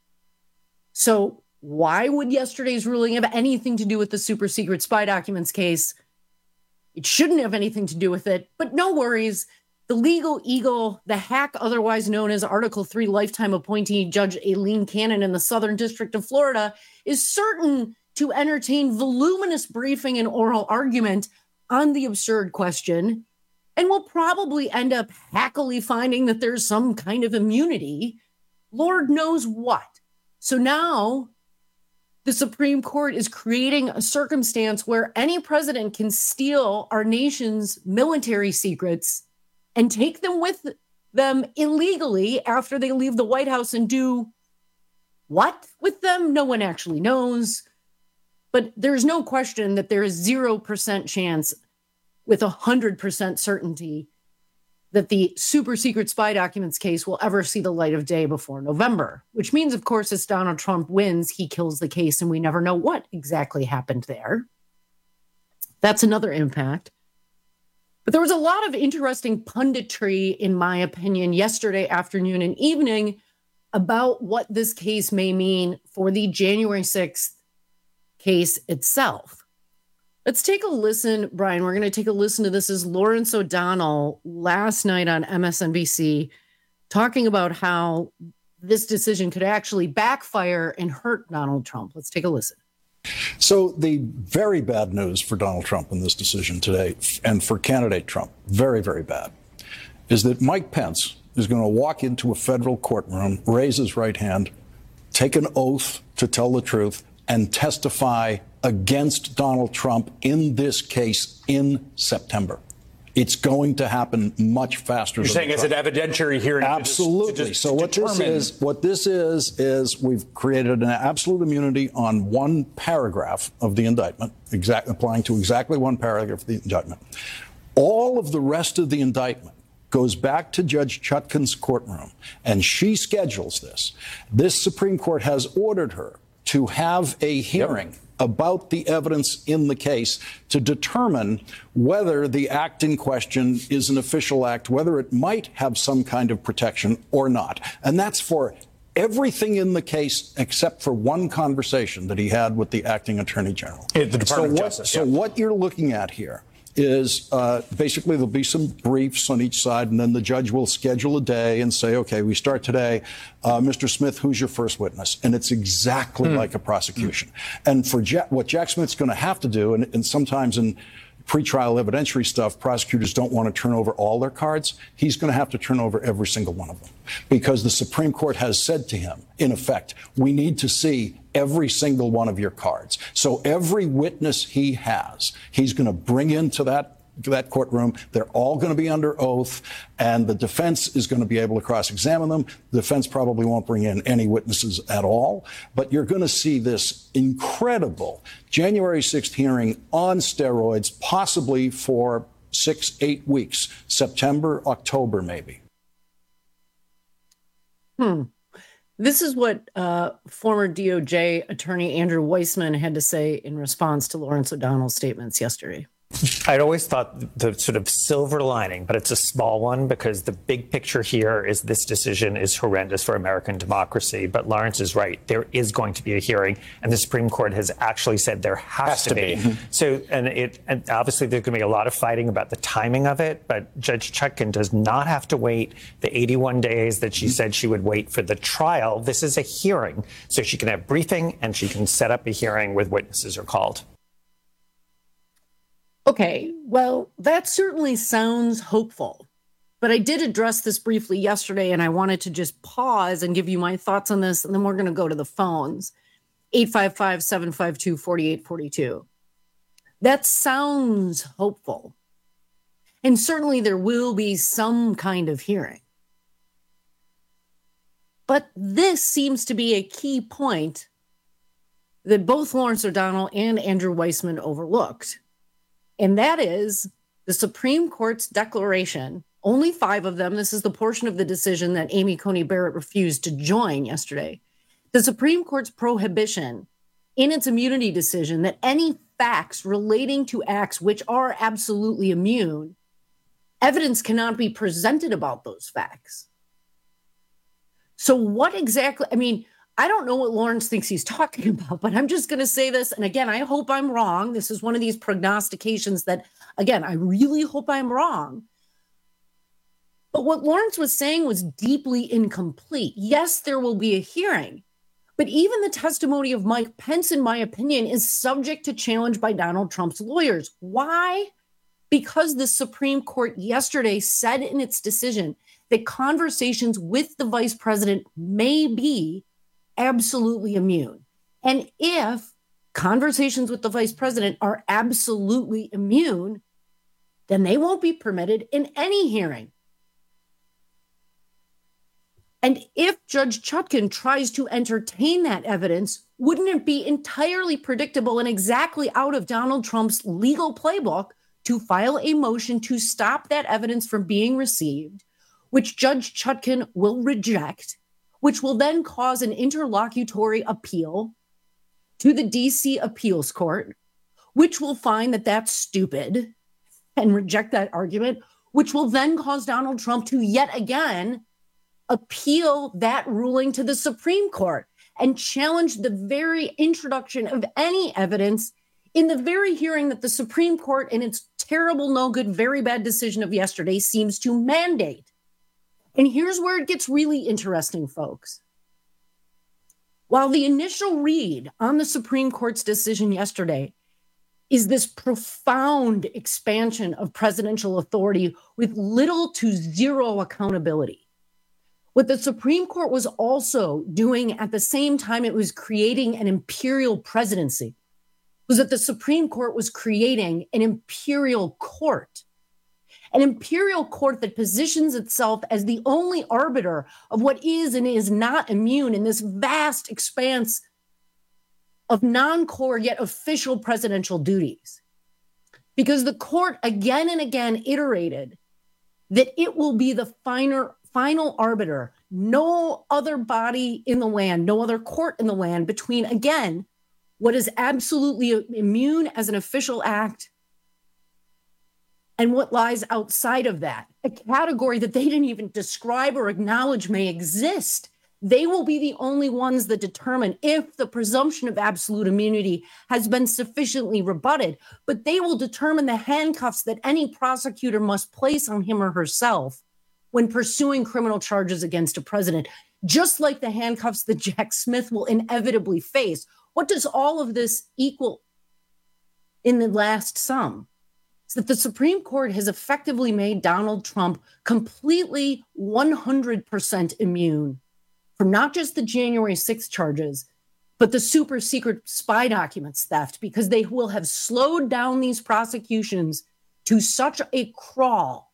So why would yesterday's ruling have anything to do with the super secret spy documents case? It shouldn't have anything to do with it, but no worries. The legal eagle, the hack otherwise known as Article three lifetime appointee Judge Aileen Cannon in the Southern District of Florida, is certain to entertain voluminous briefing and oral argument on the absurd question. And we'll probably end up hackily finding that there's some kind of immunity. Lord knows what. So now the Supreme Court is creating a circumstance where any president can steal our nation's military secrets and take them with them illegally after they leave the White House and do what with them? No one actually knows. But there's no question that there is zero percent chance with one hundred percent certainty that the super secret spy documents case will ever see the light of day before November, which means, of course, as Donald Trump wins, he kills the case and we never know what exactly happened there. That's another impact. But there was a lot of interesting punditry, in my opinion, yesterday afternoon and evening about what this case may mean for the January sixth case itself. Let's take a listen, Brian. We're going to take a listen to this as Lawrence O'Donnell last night on M S N B C talking about how this decision could actually backfire and hurt Donald Trump. Let's take a listen. So the very bad news for Donald Trump in this decision today, and for candidate Trump, very, very bad, is that Mike Pence is going to walk into a federal courtroom, raise his right hand, take an oath to tell the truth, and testify against Donald Trump in this case in September. It's going to happen much faster. You're than saying it's an evidentiary hearing? Absolutely. To just, to so what determine... this is, what this is, is we've created an absolute immunity on one paragraph of the indictment, exact, applying to exactly one paragraph of the indictment. All of the rest of the indictment goes back to Judge Chutkan's courtroom, and she schedules this. This Supreme Court has ordered her to have a hearing yep. about the evidence in the case to determine whether the act in question is an official act, whether it might have some kind of protection or not. And that's for everything in the case except for one conversation that he had with the acting attorney general. The Department so of what, Justice. So yeah. what you're looking at here is uh, basically there'll be some briefs on each side, and then the judge will schedule a day and say, okay, we start today. Uh, Mister Smith, who's your first witness? And it's exactly mm. like a prosecution. Mm. And for Jack, what Jack Smith's going to have to do, and, and sometimes in pretrial evidentiary stuff, prosecutors don't want to turn over all their cards. He's going to have to turn over every single one of them because the Supreme Court has said to him, in effect, we need to see every single one of your cards. So every witness he has, he's going to bring into that that courtroom. They're all going to be under oath, and the defense is going to be able to cross-examine them. The defense probably won't bring in any witnesses at all, but you're going to see this incredible January sixth hearing on steroids, possibly for six, eight weeks, September, October, maybe. Hmm. This is what uh, former D O J attorney Andrew Weissman had to say in response to Lawrence O'Donnell's statements yesterday. I'd always thought the sort of silver lining, but it's a small one because the big picture here is this decision is horrendous for American democracy. But Lawrence is right. There is going to be a hearing, and the Supreme Court has actually said there has, has to, to be. be. So, and it, and obviously there's going to be a lot of fighting about the timing of it, but Judge Chutkan does not have to wait the eighty-one days that she said she would wait for the trial. This is a hearing, so she can have briefing and she can set up a hearing with witnesses are called. Okay, well, that certainly sounds hopeful, but I did address this briefly yesterday, and I wanted to just pause and give you my thoughts on this, and then we're going to go to the phones. eight five five, seven five two, four eight four two. That sounds hopeful, and certainly there will be some kind of hearing. But this seems to be a key point that both Lawrence O'Donnell and Andrew Weissman overlooked. And that is the Supreme Court's declaration, only five of them. This is the portion of the decision that Amy Coney Barrett refused to join yesterday. The Supreme Court's prohibition in its immunity decision that any facts relating to acts which are absolutely immune, evidence cannot be presented about those facts. So what exactly, I mean, I don't know what Lawrence thinks he's talking about, but I'm just going to say this. And again, I hope I'm wrong. This is one of these prognostications that, again, I really hope I'm wrong. But what Lawrence was saying was deeply incomplete. Yes, there will be a hearing, but even the testimony of Mike Pence, in my opinion, is subject to challenge by Donald Trump's lawyers. Why? Because the Supreme Court yesterday said in its decision that conversations with the vice president may be absolutely immune. And if conversations with the vice president are absolutely immune, then they won't be permitted in any hearing. And if Judge Chutkan tries to entertain that evidence, wouldn't it be entirely predictable and exactly out of Donald Trump's legal playbook to file a motion to stop that evidence from being received, which Judge Chutkan will reject, which will then cause an interlocutory appeal to the D C appeals court, which will find that that's stupid and reject that argument, which will then cause Donald Trump to yet again appeal that ruling to the Supreme Court and challenge the very introduction of any evidence in the very hearing that the Supreme Court, in its terrible, no good, very bad decision of yesterday, seems to mandate. And here's where it gets really interesting, folks. While the initial read on the Supreme Court's decision yesterday is this profound expansion of presidential authority with little to zero accountability, what the Supreme Court was also doing at the same time it was creating an imperial presidency was that the Supreme Court was creating an imperial court. An imperial court that positions itself as the only arbiter of what is and is not immune in this vast expanse of non-core yet official presidential duties. Because the court again and again iterated that it will be the final, final arbiter, no other body in the land, no other court in the land between, again, what is absolutely immune as an official act and what lies outside of that, a category that they didn't even describe or acknowledge may exist. They will be the only ones that determine if the presumption of absolute immunity has been sufficiently rebutted, but they will determine the handcuffs that any prosecutor must place on him or herself when pursuing criminal charges against a president, just like the handcuffs that Jack Smith will inevitably face. What does all of this equal in the last sum? It's that the Supreme Court has effectively made Donald Trump completely one hundred percent immune from not just the January sixth charges, but the super secret spy documents theft, because they will have slowed down these prosecutions to such a crawl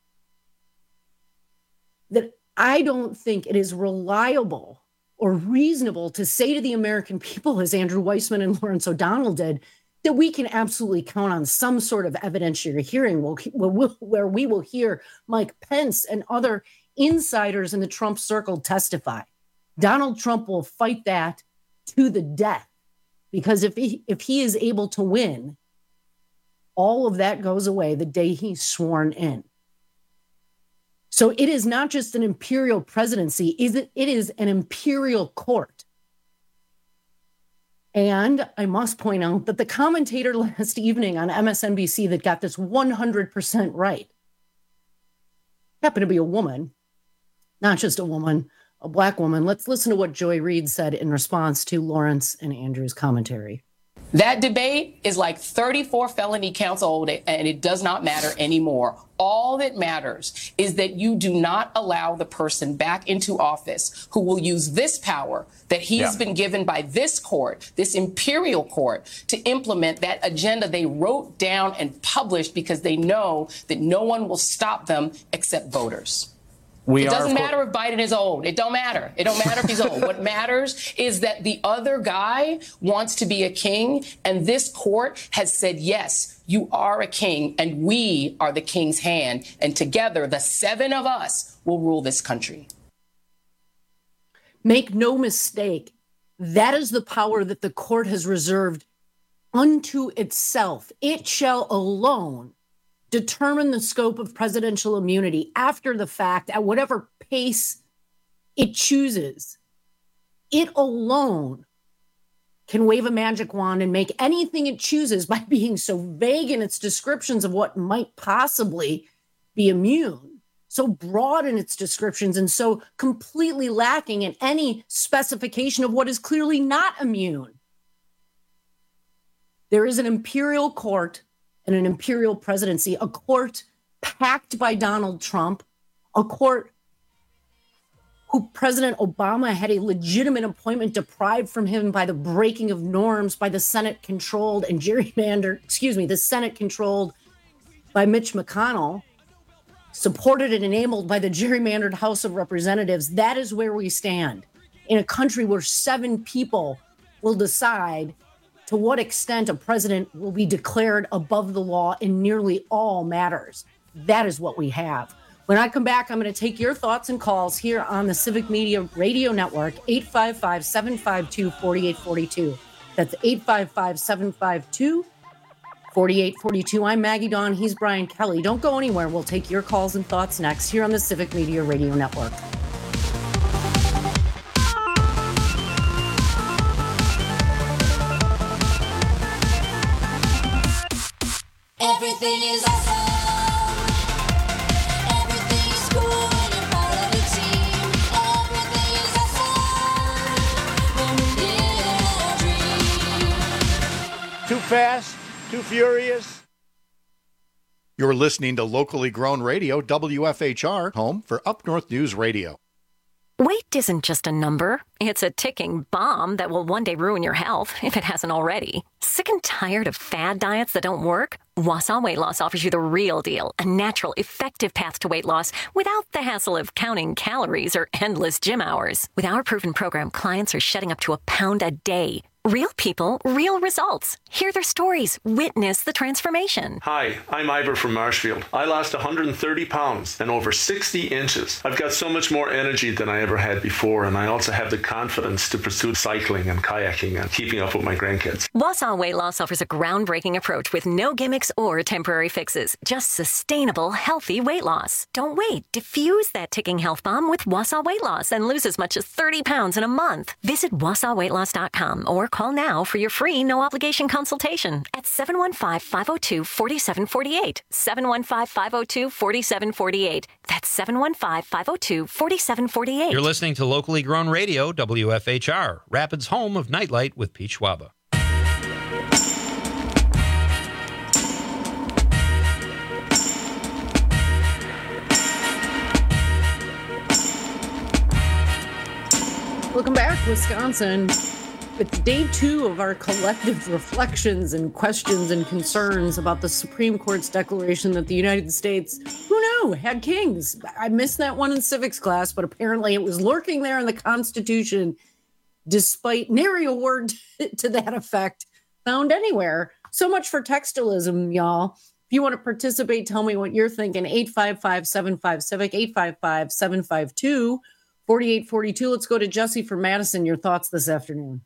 that I don't think it is reliable or reasonable to say to the American people, as Andrew Weissman and Lawrence O'Donnell did, that we can absolutely count on some sort of evidentiary hearing where we will hear Mike Pence and other insiders in the Trump circle testify. Donald Trump will fight that to the death, because if he, if he is able to win, all of that goes away the day he's sworn in. So it is not just an imperial presidency, it is an imperial court. And I must point out that the commentator last evening on M S N B C that got this one hundred percent right happened to be a woman, not just a woman, a Black woman. Let's listen to what Joy Reid said in response to Lawrence and Andrew's commentary. That debate is like thirty-four felony counts old, and it does not matter anymore. All that matters is that you do not allow the person back into office who will use this power that he's yeah. been given by this court, this imperial court, to implement that agenda they wrote down and published because they know that no one will stop them except voters. We it doesn't matter if Biden is old. It don't matter. It don't matter if he's old. What matters is that the other guy wants to be a king, and this court has said, yes, you are a king, and we are the king's hand, and together, the seven of us will rule this country. Make no mistake, that is the power that the court has reserved unto itself. It shall alone determine the scope of presidential immunity after the fact at whatever pace it chooses. It alone can wave a magic wand and make anything it chooses by being so vague in its descriptions of what might possibly be immune, so broad in its descriptions, and so completely lacking in any specification of what is clearly not immune. There is an imperial court and an imperial presidency, a court packed by Donald Trump, a court who President Obama had a legitimate appointment deprived from him by the breaking of norms by the Senate controlled and gerrymandered, excuse me, the Senate controlled by Mitch McConnell, supported and enabled by the gerrymandered House of Representatives. That is where we stand in a country where seven people will decide to what extent a president will be declared above the law in nearly all matters. That is what we have. When I come back, I'm going to take your thoughts and calls here on the Civic Media Radio Network, eight five five, seven five two, four eight four two. That's eight five five, seven five two, four eight four two. I'm Maggie Dawn. He's Brian Kelly. Don't go anywhere. We'll take your calls and thoughts next here on the Civic Media Radio Network. Everything is awesome. Everything is cool when you're part of the team. Everything is awesome when we live our dream. Too fast, too furious. You're listening to locally grown radio, W F H R, home for Up North News Radio. Weight isn't just a number. It's a ticking bomb that will one day ruin your health, if it hasn't already. Sick and tired of fad diets that don't work? Wausau Weight Loss offers you the real deal, a natural, effective path to weight loss without the hassle of counting calories or endless gym hours. With our proven program, clients are shedding up to a pound a day. Real people, real results. Hear their stories. Witness the transformation. Hi, I'm Ivor from Marshfield. I lost one hundred thirty pounds and over sixty inches. I've got so much more energy than I ever had before, and I also have the confidence to pursue cycling and kayaking and keeping up with my grandkids. Wausau Weight Loss offers a groundbreaking approach with no gimmicks or temporary fixes. Just sustainable, healthy weight loss. Don't wait. Diffuse that ticking health bomb with Wausau Weight Loss and lose as much as thirty pounds in a month. Visit wausau weight loss dot com or call now for your free no-obligation consultation at seven one five, five oh two, four seven four eight. seven one five, five oh two, four seven four eight. That's seven one five, five oh two, four seven four eight. You're listening to Locally Grown Radio, W F H R, Rapids' home of Nightlight with Pete Schwaba. Welcome back, Wisconsin. It's day two of our collective reflections and questions and concerns about the Supreme Court's declaration that the United States, who knew, had kings. I missed that one in civics class, but apparently it was lurking there in the Constitution, despite nary a word to that effect found anywhere. So much for textualism, y'all. If you want to participate, tell me what you're thinking. eight five five, seven five, civic, eight five five, seven five two, four eight four two. Let's go to Jesse from Madison. Your thoughts this afternoon.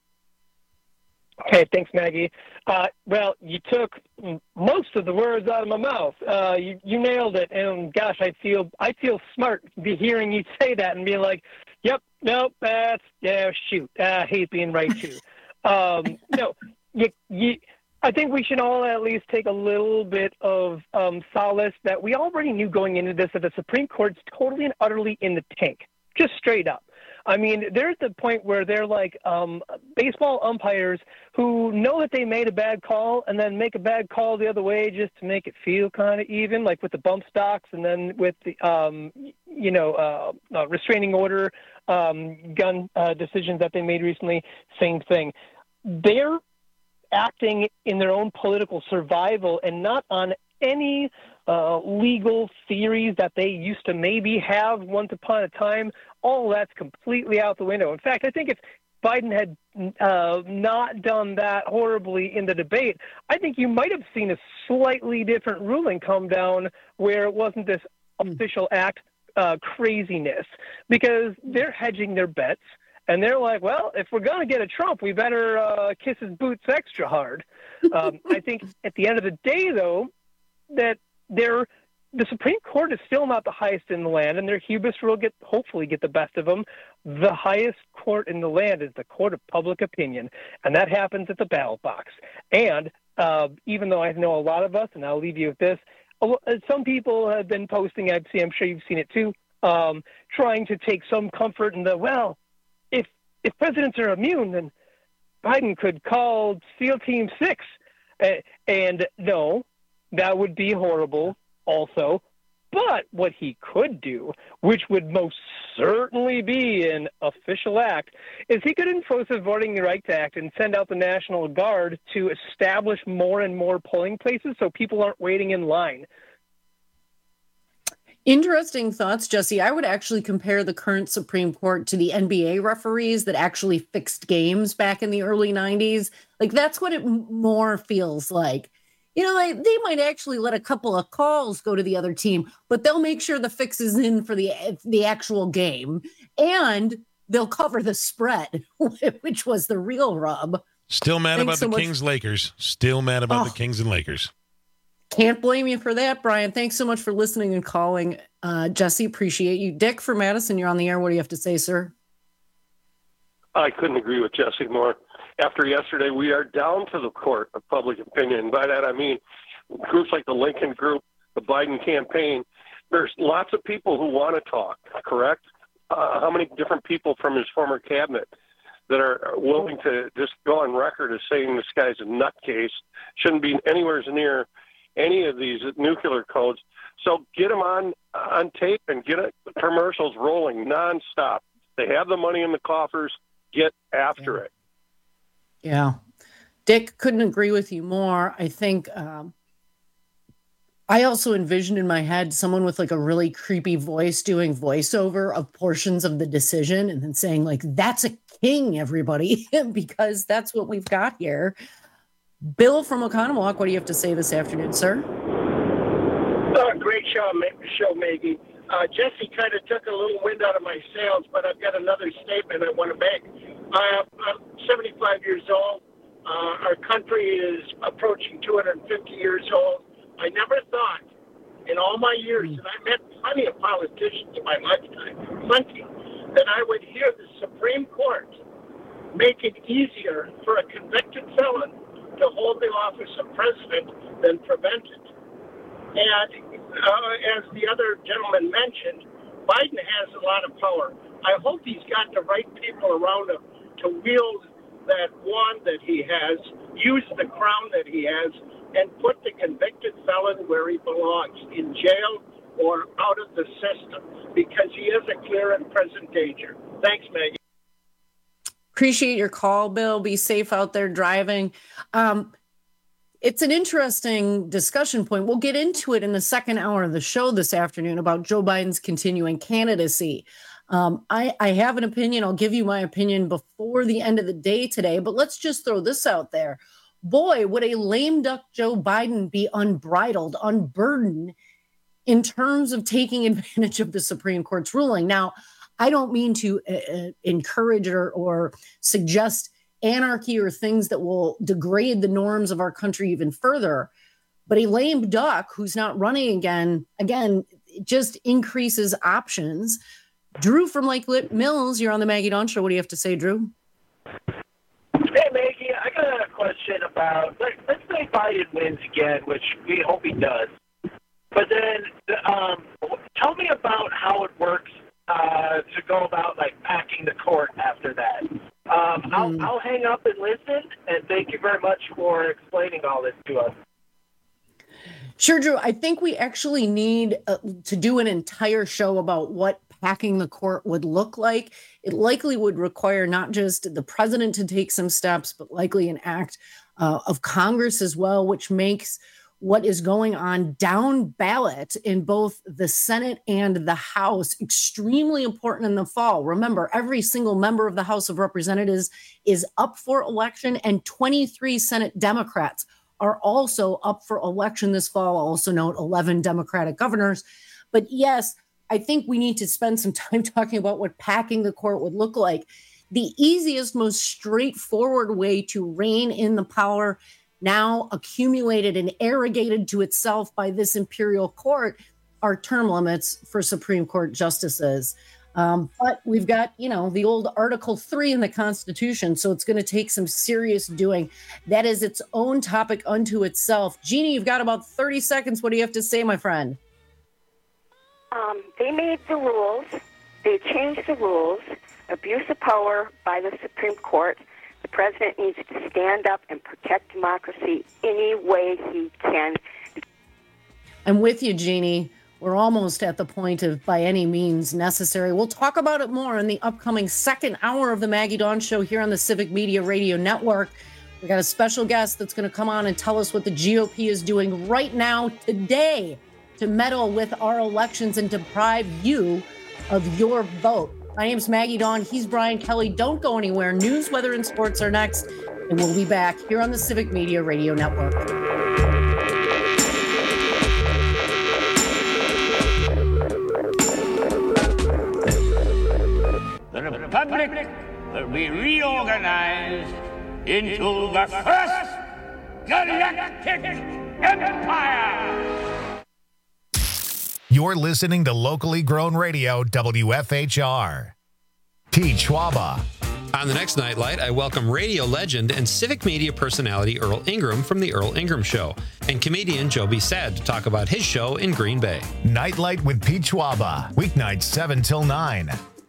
Okay, thanks, Maggie. Uh, well, you took most of the words out of my mouth. Uh, you, you nailed it, and gosh, I feel I feel smart be hearing you say that and being like, "Yep, nope, that's yeah, shoot, I hate being right too." um, no, you, you, I think we should all at least take a little bit of um, solace that we already knew going into this that the Supreme Court's totally and utterly in the tank, just straight up. I mean, they're at the point where they're like um, baseball umpires who know that they made a bad call and then make a bad call the other way just to make it feel kind of even, like with the bump stocks and then with the, um, you know, uh, uh, restraining order um, gun uh, decisions that they made recently, same thing. They're acting in their own political survival and not on any uh, legal theories that they used to maybe have once upon a time. All that's completely out the window. In fact, I think if Biden had uh, not done that horribly in the debate, I think you might have seen a slightly different ruling come down where it wasn't this official act uh, craziness, because they're hedging their bets. And they're like, well, if we're going to get a Trump, we better uh, kiss his boots extra hard. Um, I think at the end of the day, though, that they're the Supreme Court is still not the highest in the land, and their hubris will get hopefully get the best of them. The highest court in the land is the court of public opinion, and that happens at the ballot box. And uh, even though I know a lot of us, and I'll leave you with this, some people have been posting, I'd see, I'm sure you've seen it too, um, trying to take some comfort in the, well, if if presidents are immune, then Biden could call SEAL Team Six. Uh, and no, that would be horrible also. But what he could do, which would most certainly be an official act, is he could enforce the Voting Rights Act and send out the National Guard to establish more and more polling places so people aren't waiting in line. Interesting thoughts, Jesse. I would actually compare the current Supreme Court to the N B A referees that actually fixed games back in the early nineties. Like, that's what it more feels like. You know, like, they might actually let a couple of calls go to the other team, but they'll make sure the fix is in for the the actual game, and they'll cover the spread, which was the real rub. Still mad Thanks about so the much. Kings Lakers. Still mad about Oh. the Kings and Lakers. Can't blame you for that, Brian. Thanks so much for listening and calling. Uh, Jesse, appreciate you. Dick from Madison, you're on the air. What do you have to say, sir? I couldn't agree with Jesse more. After yesterday, we are down to the court of public opinion. By that, I mean groups like the Lincoln Group, the Biden campaign. There's lots of people who want to talk, correct? Uh, how many different people from his former cabinet that are willing to just go on record as saying this guy's a nutcase, shouldn't be anywhere near any of these nuclear codes. So get them on on tape and get it, commercials rolling nonstop. They have the money in the coffers. Get after it. Yeah. Dick, couldn't agree with you more. I think um, I also envisioned in my head someone with like a really creepy voice doing voiceover of portions of the decision and then saying like, that's a king, everybody, because that's what we've got here. Bill from Oconomowoc, what do you have to say this afternoon, sir? Uh, great show, show Maggie. Uh, Jesse kind of took a little wind out of my sails, but I've got another statement I want to make. Uh, I'm seventy-five years old. Uh, our country is approaching two hundred fifty years old. I never thought in all my years, and I met plenty of politicians in my lifetime, plenty, that I would hear the Supreme Court make it easier for a convicted felon to hold the office of president than prevent it. And uh, as the other gentleman mentioned, Biden has a lot of power. I hope he's got the right people around him to wield that wand that he has, use the crown that he has, and put the convicted felon where he belongs, in jail or out of the system, because he is a clear and present danger. Thanks, Maggie. Appreciate your call, Bill. Be safe out there driving. Um, it's an interesting discussion point. We'll get into it in the second hour of the show this afternoon about Joe Biden's continuing candidacy. Um, I, I have an opinion. I'll give you my opinion before the end of the day today, but let's just throw this out there. Boy, would a lame duck Joe Biden be unbridled, unburdened in terms of taking advantage of the Supreme Court's ruling. Now, I don't mean to uh, encourage or, or suggest anarchy or things that will degrade the norms of our country even further. But a lame duck who's not running again, again, just increases options. Drew from Lakewood Mills, you're on the Maggie Dawn Show. What do you have to say, Drew? Hey, Maggie, I got a question about, let, let's say Biden wins again, which we hope he does. But then um, tell me about how it works uh, to go about, like, packing the court after that. Um, mm. I'll, I'll hang up and listen, and thank you very much for explaining all this to us. Sure, Drew. I think we actually need uh, to do an entire show about what packing the court would look like. It likely would require not just the president to take some steps, but likely an act uh, of Congress as well, which makes what is going on down ballot in both the Senate and the House extremely important in the fall. Remember, every single member of the House of Representatives is up for election, and twenty-three Senate Democrats are also up for election this fall. Also note eleven Democratic governors. But yes, I think we need to spend some time talking about what packing the court would look like. The easiest, most straightforward way to rein in the power now accumulated and arrogated to itself by this imperial court are term limits for Supreme Court justices. Um, but we've got, you know, the old Article three in the Constitution, so it's going to take some serious doing. That is its own topic unto itself. Jeannie, you've got about thirty seconds. What do you have to say, my friend? Um, they made the rules. They changed the rules. Abuse of power by the Supreme Court. The president needs to stand up and protect democracy any way he can. I'm with you, Jeannie. We're almost at the point of by any means necessary. We'll talk about it more in the upcoming second hour of the Maggie Dawn Show here on the Civic Media Radio Network. We got a special guest that's going to come on and tell us what the G O P is doing right now, today, to meddle with our elections and deprive you of your vote. My name's Maggie Dawn. He's Brian Kelly. Don't go anywhere. News, weather, and sports are next. And we'll be back here on the Civic Media Radio Network. The Republic will be reorganized into the first galactic empire. You're listening to locally grown radio, W F H R. Pete Schwaba. On the next Nightlight, I welcome radio legend and civic media personality Earl Ingram from The Earl Ingram Show, and comedian Joby Sad to talk about his show in Green Bay. Nightlight with Pete Schwaba, weeknights seven till nine.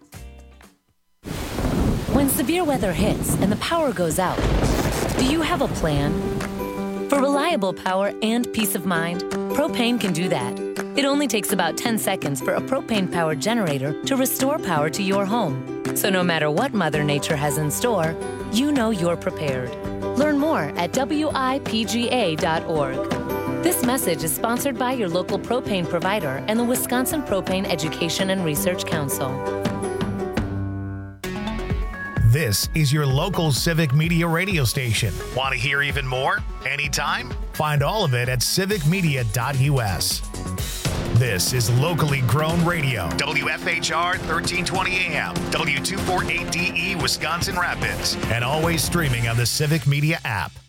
When severe weather hits and the power goes out, do you have a plan? For reliable power and peace of mind, Propane can do that. It only takes about ten seconds for a propane-powered generator to restore power to your home. So no matter what Mother Nature has in store, you know you're prepared. Learn more at W I P G A dot org. This message is sponsored by your local propane provider and the Wisconsin Propane Education and Research Council. This is your local Civic Media radio station. Want to hear even more? Anytime? Find all of it at civic media dot U S. This is locally grown radio. W F H R thirteen twenty A M, W two forty-eight D E Wisconsin Rapids, and always streaming on the Civic Media app.